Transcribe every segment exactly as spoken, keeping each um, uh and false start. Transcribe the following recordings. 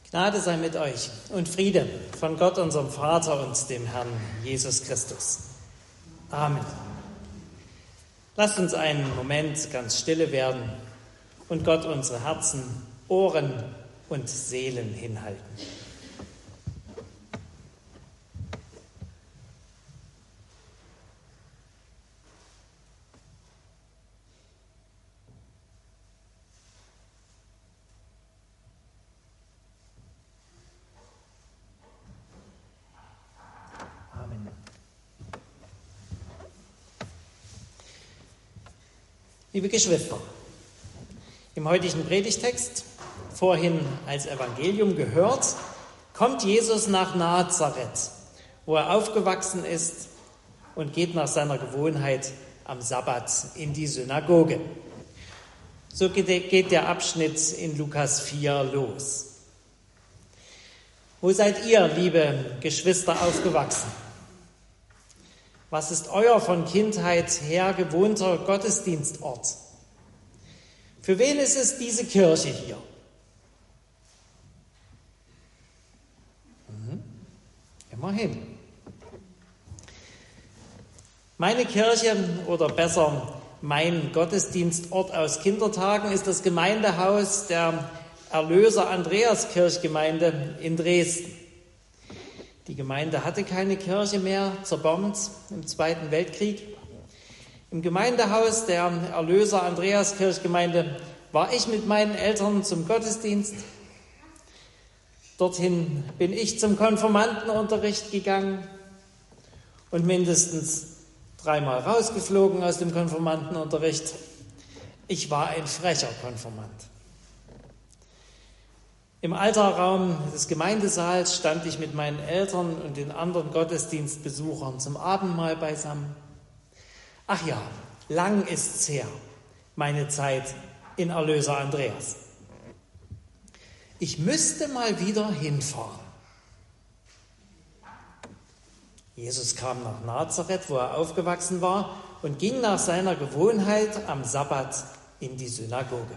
Gnade sei mit euch und Friede von Gott, unserem Vater und dem Herrn Jesus Christus. Amen. Lasst uns einen Moment ganz stille werden und Gott unsere Herzen, Ohren und Seelen hinhalten. Liebe Geschwister, im heutigen Predigtext, vorhin als Evangelium gehört, kommt Jesus nach Nazareth, wo er aufgewachsen ist, und geht nach seiner Gewohnheit am Sabbat in die Synagoge. So geht der Abschnitt in Lukas vier los. Wo seid ihr, liebe Geschwister, aufgewachsen? Was ist euer von Kindheit her gewohnter Gottesdienstort? Für wen ist es diese Kirche hier? Mhm. Immerhin. Meine Kirche, oder besser mein Gottesdienstort aus Kindertagen, ist das Gemeindehaus der Erlöser-Andreas-Kirchgemeinde in Dresden. Die Gemeinde hatte keine Kirche mehr, zerbombt im Zweiten Weltkrieg. Im Gemeindehaus der Erlöser-Andreas-Kirchgemeinde war ich mit meinen Eltern zum Gottesdienst. Dorthin bin ich zum Konfirmandenunterricht gegangen und mindestens dreimal rausgeflogen aus dem Konfirmandenunterricht. Ich war ein frecher Konfirmand. Im Altarraum des Gemeindesaals stand ich mit meinen Eltern und den anderen Gottesdienstbesuchern zum Abendmahl beisammen. Ach ja, lang ist's her, meine Zeit in Erlöser Andreas. Ich müsste mal wieder hinfahren. Jesus kam nach Nazareth, wo er aufgewachsen war, und ging nach seiner Gewohnheit am Sabbat in die Synagoge.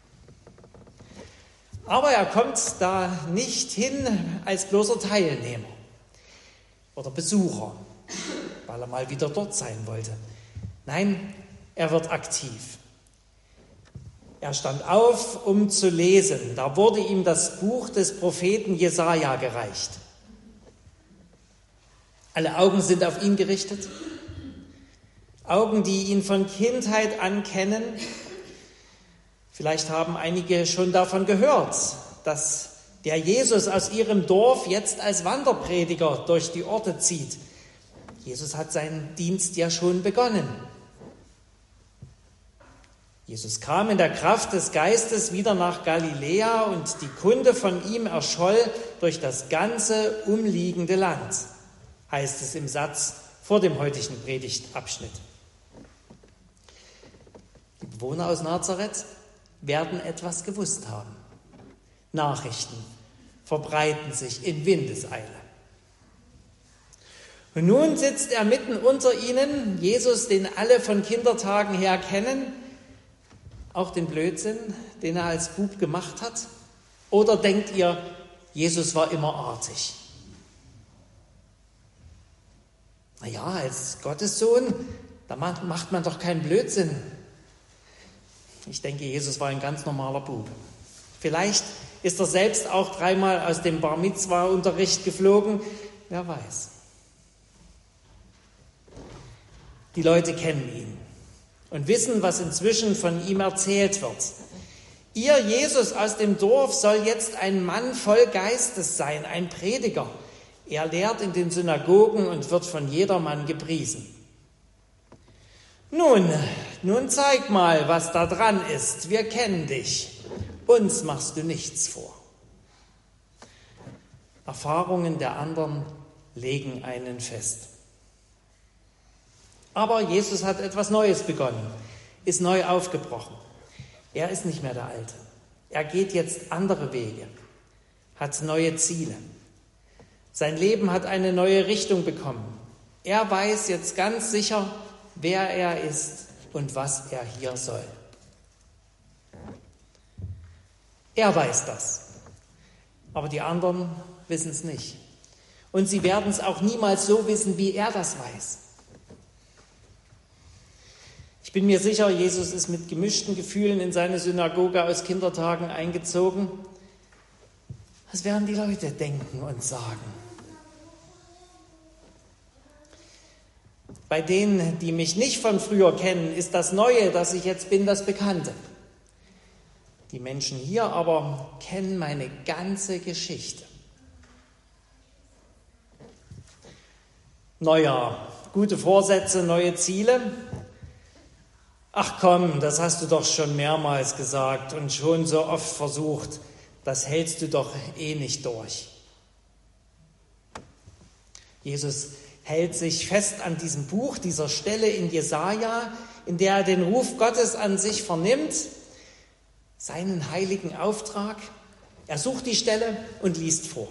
Aber er kommt da nicht hin als bloßer Teilnehmer oder Besucher, weil er mal wieder dort sein wollte. Nein, er wird aktiv. Er stand auf, um zu lesen. Da wurde ihm das Buch des Propheten Jesaja gereicht. Alle Augen sind auf ihn gerichtet. Augen, die ihn von Kindheit an kennen. Vielleicht haben einige schon davon gehört, dass der Jesus aus ihrem Dorf jetzt als Wanderprediger durch die Orte zieht. Jesus hat seinen Dienst ja schon begonnen. Jesus kam in der Kraft des Geistes wieder nach Galiläa und die Kunde von ihm erscholl durch das ganze umliegende Land, heißt es im Satz vor dem heutigen Predigtabschnitt. Die Bewohner aus Nazareth werden etwas gewusst haben. Nachrichten verbreiten sich in Windeseile. Und nun sitzt er mitten unter ihnen, Jesus, den alle von Kindertagen her kennen, auch den Blödsinn, den er als Bub gemacht hat? Oder denkt ihr, Jesus war immer artig? Naja, als Gottessohn, da macht man doch keinen Blödsinn. Ich denke, Jesus war ein ganz normaler Bub. Vielleicht ist er selbst auch dreimal aus dem Bar Mitzwa-Unterricht geflogen. Wer weiß. Die Leute kennen ihn und wissen, was inzwischen von ihm erzählt wird. Ihr Jesus aus dem Dorf soll jetzt ein Mann voll Geistes sein, ein Prediger. Er lehrt in den Synagogen und wird von jedermann gepriesen. Nun, nun zeig mal, was da dran ist. Wir kennen dich. Uns machst du nichts vor. Erfahrungen der anderen legen einen fest. Aber Jesus hat etwas Neues begonnen, ist neu aufgebrochen. Er ist nicht mehr der Alte. Er geht jetzt andere Wege, hat neue Ziele. Sein Leben hat eine neue Richtung bekommen. Er weiß jetzt ganz sicher, wer er ist und was er hier soll. Er weiß das. Aber die anderen wissen es nicht. Und sie werden es auch niemals so wissen, wie er das weiß. Ich bin mir sicher, Jesus ist mit gemischten Gefühlen in seine Synagoge aus Kindertagen eingezogen. Was werden die Leute denken und sagen? Bei denen, die mich nicht von früher kennen, ist das Neue, das ich jetzt bin, das Bekannte. Die Menschen hier aber kennen meine ganze Geschichte. Neujahr, gute Vorsätze, neue Ziele. Ach komm, das hast du doch schon mehrmals gesagt und schon so oft versucht. Das hältst du doch eh nicht durch. Jesus hält sich fest an diesem Buch, dieser Stelle in Jesaja, in der er den Ruf Gottes an sich vernimmt, seinen heiligen Auftrag. Er sucht die Stelle und liest vor.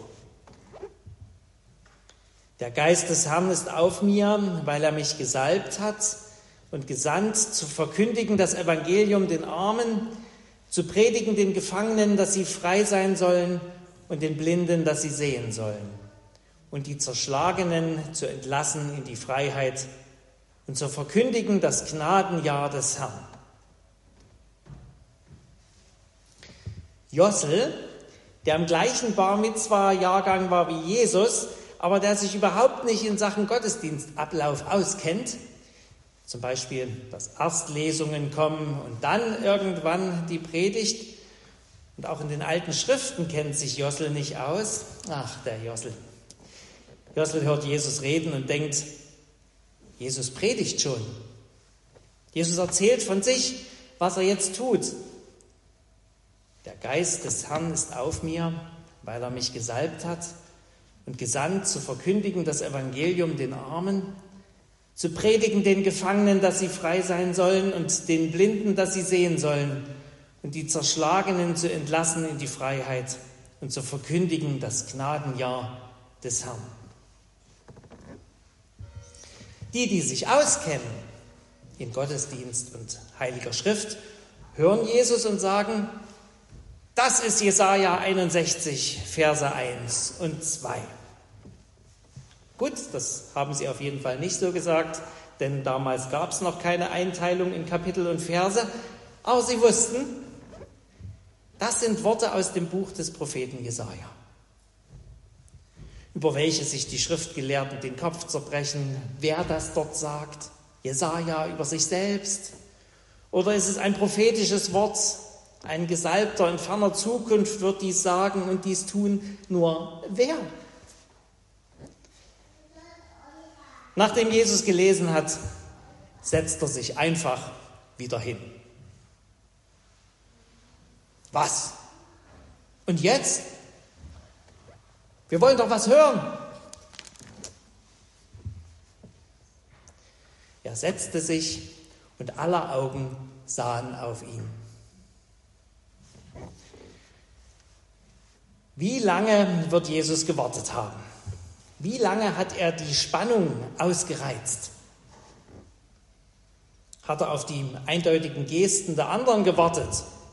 Der Geist des Herrn ist auf mir, weil er mich gesalbt hat und gesandt, zu verkündigen das Evangelium den Armen, zu predigen den Gefangenen, dass sie frei sein sollen und den Blinden, dass sie sehen sollen und die Zerschlagenen zu entlassen in die Freiheit und zu verkündigen das Gnadenjahr des Herrn. Jossel, der im gleichen Bar Mitzwa-Jahrgang war wie Jesus, aber der sich überhaupt nicht in Sachen Gottesdienstablauf auskennt, zum Beispiel, dass erst Lesungen kommen und dann irgendwann die Predigt, und auch in den alten Schriften kennt sich Jossel nicht aus. Ach, der Jossel. Jossel hört Jesus reden und denkt, Jesus predigt schon. Jesus erzählt von sich, was er jetzt tut. Der Geist des Herrn ist auf mir, weil er mich gesalbt hat und gesandt, zu verkündigen das Evangelium den Armen, zu predigen den Gefangenen, dass sie frei sein sollen und den Blinden, dass sie sehen sollen und die Zerschlagenen zu entlassen in die Freiheit und zu verkündigen das Gnadenjahr des Herrn. Die, die sich auskennen in Gottesdienst und Heiliger Schrift, hören Jesus und sagen, das ist Jesaja einundsechzig, Verse eins und zwei. Gut, das haben sie auf jeden Fall nicht so gesagt, denn damals gab es noch keine Einteilung in Kapitel und Verse. Aber sie wussten, das sind Worte aus dem Buch des Propheten Jesaja, über welche sich die Schriftgelehrten den Kopf zerbrechen, wer das dort sagt. Jesaja über sich selbst? Oder ist es ein prophetisches Wort? Ein Gesalbter in ferner Zukunft wird dies sagen und dies tun. Nur wer? Nachdem Jesus gelesen hat, setzt er sich einfach wieder hin. Was? Und jetzt? Wir wollen doch was hören. Er setzte sich und aller Augen sahen auf ihn. Wie lange wird Jesus gewartet haben? Wie lange hat er die Spannung ausgereizt? Hat er auf die eindeutigen Gesten der anderen gewartet?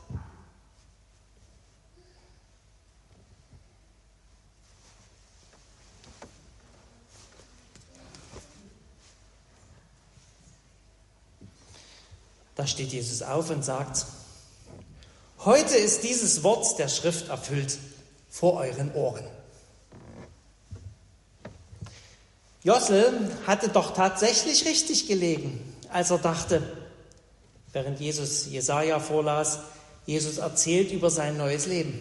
Da steht Jesus auf und sagt, heute ist dieses Wort der Schrift erfüllt vor euren Ohren. Jossel hatte doch tatsächlich richtig gelegen, als er dachte, während Jesus Jesaja vorlas, Jesus erzählt über sein neues Leben.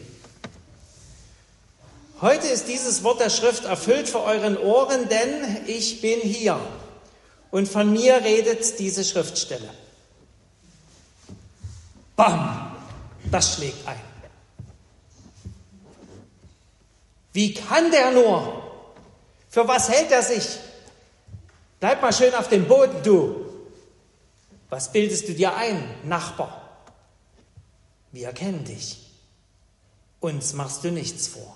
Heute ist dieses Wort der Schrift erfüllt vor euren Ohren, denn ich bin hier und von mir redet diese Schriftstelle. Bam! Das schlägt ein. Wie kann der nur? Für was hält er sich? Bleib mal schön auf dem Boden, du. Was bildest du dir ein, Nachbar? Wir kennen dich. Uns machst du nichts vor.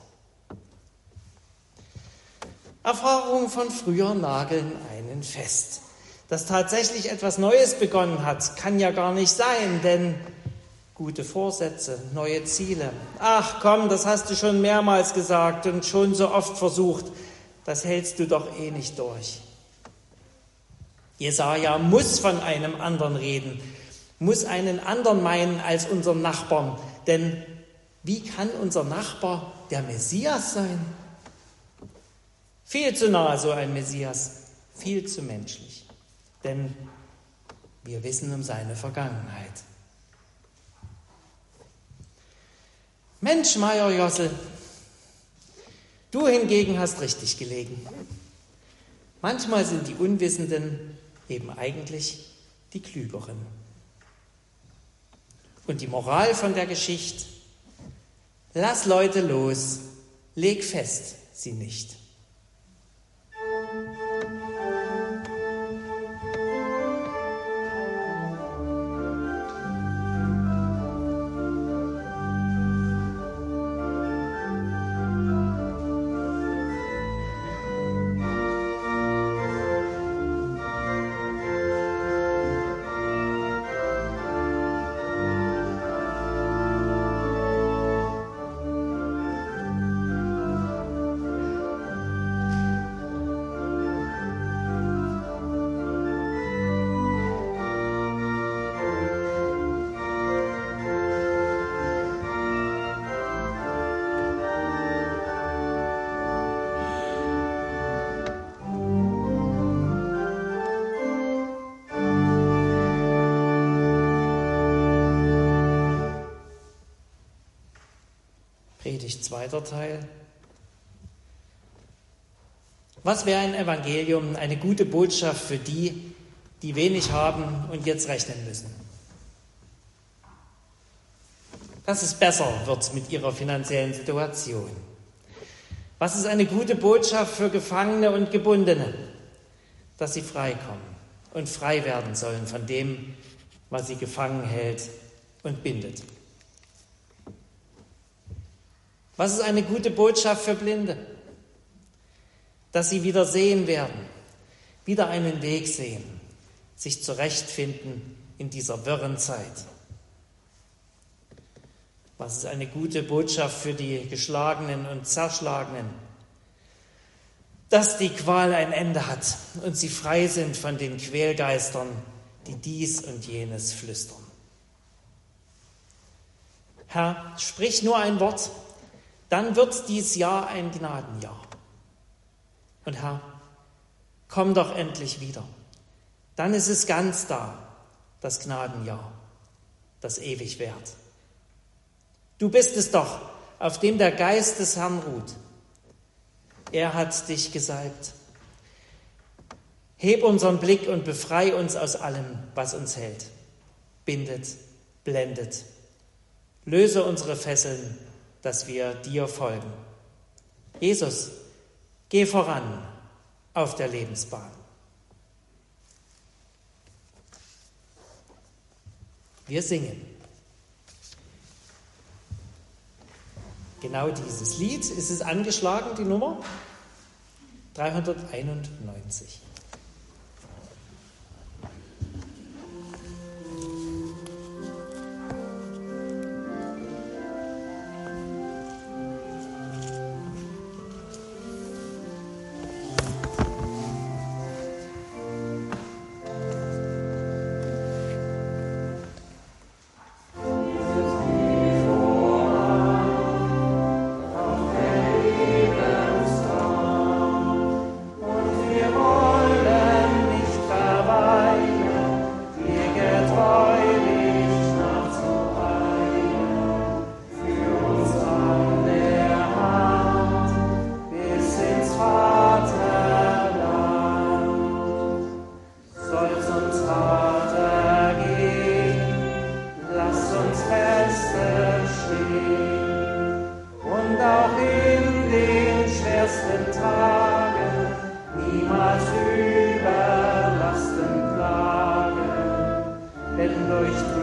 Erfahrungen von früher nageln einen fest. Dass tatsächlich etwas Neues begonnen hat, kann ja gar nicht sein, denn Gute Vorsätze, neue Ziele. Ach komm, das hast du schon mehrmals gesagt und schon so oft versucht. Das hältst du doch eh nicht durch. Jesaja muss von einem anderen reden, muss einen anderen meinen als unseren Nachbarn. Denn wie kann unser Nachbar der Messias sein? Viel zu nahe so ein Messias, viel zu menschlich. Denn wir wissen um seine Vergangenheit. Mensch, Major Jossel, du hingegen hast richtig gelegen. Manchmal sind die Unwissenden eben eigentlich die Klügeren. Und die Moral von der Geschichte: Lass Leute los, leg fest sie nicht. Predigt zweiter Teil. Was wäre ein Evangelium, eine gute Botschaft für die, die wenig haben und jetzt rechnen müssen? Dass es besser wird mit ihrer finanziellen Situation. Was ist eine gute Botschaft für Gefangene und Gebundene? Dass sie freikommen und frei werden sollen von dem, was sie gefangen hält und bindet. Was ist eine gute Botschaft für Blinde? Dass sie wieder sehen werden, wieder einen Weg sehen, sich zurechtfinden in dieser wirren Zeit. Was ist eine gute Botschaft für die Geschlagenen und Zerschlagenen? Dass die Qual ein Ende hat und sie frei sind von den Quälgeistern, die dies und jenes flüstern. Herr, sprich nur ein Wort, dann wird dies Jahr ein Gnadenjahr. Und Herr, komm doch endlich wieder. Dann ist es ganz da, das Gnadenjahr, das ewig währt. Du bist es doch, auf dem der Geist des Herrn ruht. Er hat dich gesalbt. Heb unseren Blick und befrei uns aus allem, was uns hält, bindet, blendet. Löse unsere Fesseln, dass wir dir folgen. Jesus, geh voran auf der Lebensbahn. Wir singen. Genau dieses Lied ist es angeschlagen, die Nummer dreihunderteinundneunzig. Durch